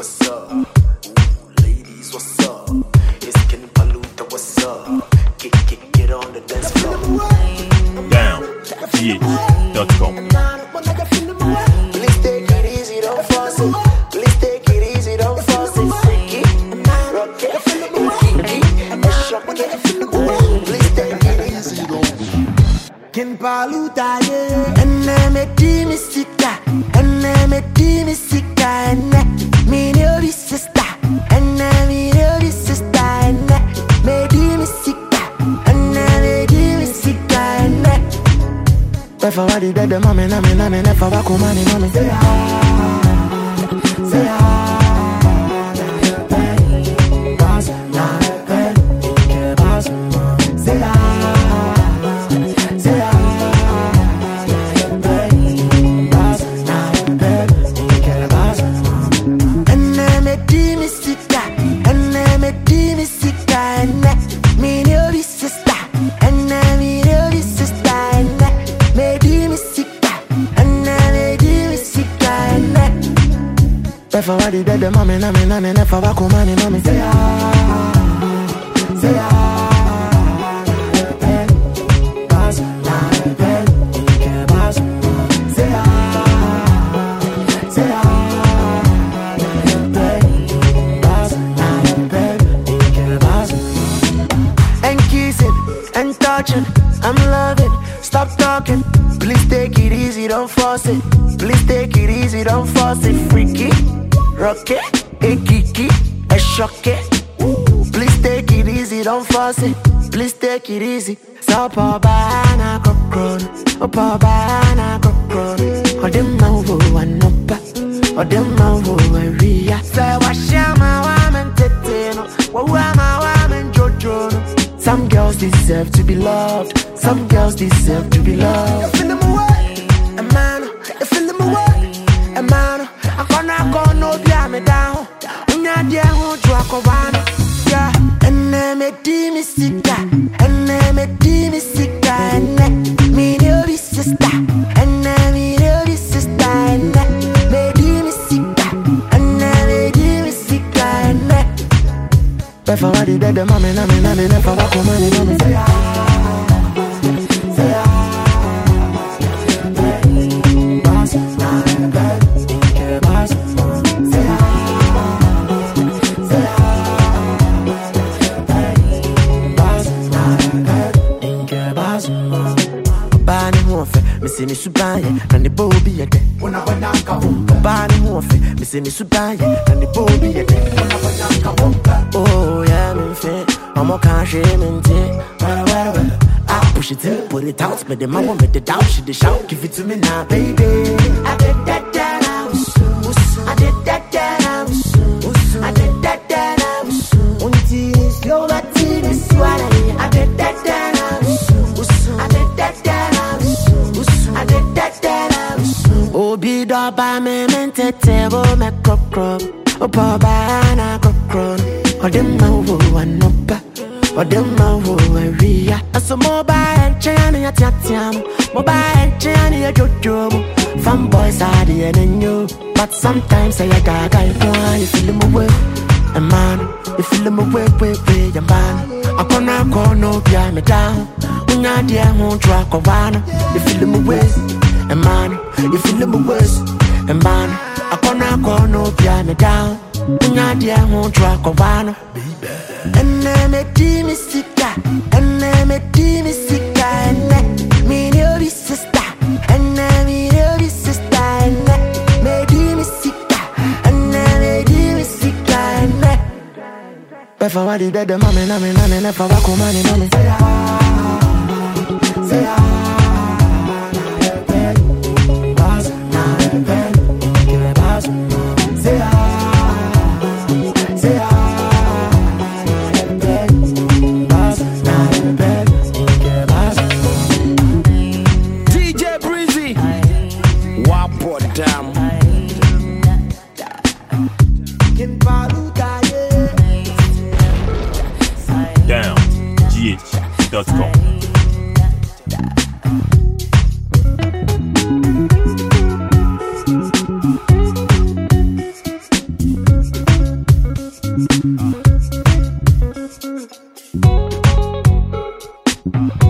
what's up? Ladies, what's up? It's Ken Paluta, what's up? Get on the dance floor. Down, GH.com. Please take it easy, don't force it. Please take it easy, don't force it. Freaky, rock it, kinky, and shock it. Please take it easy, don't. Ken Paluta, yeah. Enemedi misika, enemedi misika, ene. Me no be sister, enemy no be sister, ene. Medi misika, enemedi misika, ene. If I were the dead, mommy, if I were kumani, mommy. Say ah, say ah. If I were the dead, mommy, if I were kumani, mommy. Say ah, say ah. And kissing and touching, I'm loving. Stop talking. Please take it easy, don't force it. Please take it easy, don't force it. Freaky, rock it, a kiki, a shock it. Please take it easy, don't force it. Please take it easy. So poor banana cockroach, oh poor banana cockroach. Oh them mouvo one up, oh them mouvo area. Say wash my woman teteno, what my woman jojo. Some girls deserve to be loved. Some girls deserve to be loved. You feel them away, a man. You feel them away, a man. I can't go no be down. Unya dia hu tuakobana. Yeah, enemedi misika, enemedi misika, ene. Me no be sister, enemy no be sister, ene. Medi misika, enemedi misika, ene. If I were the dead, mommy, if I were kumani, mommy. Say ah, say ah. Me say me subaye, and the bobi a day. Una bananka wumpa. Bani mofe, me say me subaye, and the bobi a day. Una bananka wumpa. Oh yeah, me fit. I'm a can't shame me. Well. I push it in, put it out, but the mama make the doubt, she the shout, give it to me now, baby. I did that. I did that. I did that. Unti slow but this one. I did that. Obi do ba me mentete bo me crop. O pa ba na crop. O dem ma wo one up. O dem ma wo area. Aso mobile and chain ya tiam. Mobile and chain ya jojo. Fun boys are the and you. But sometimes I gaga you feel them away. A man, you feel them away, a man. I can't go no be me down. Unya dia won't track of one. You feel them away. A man, you feel them worse. A man, I can't go no be me down. Unya dia won't track of one. Enemedi misika, enemedi misika, ene. Me no be sister, enemy no be sister, ene. Medi misika, enemedi misika, ene. If I were the dead, mommy, if I were kumani, mommy. Say ah, say ah. Down, GH.com. it.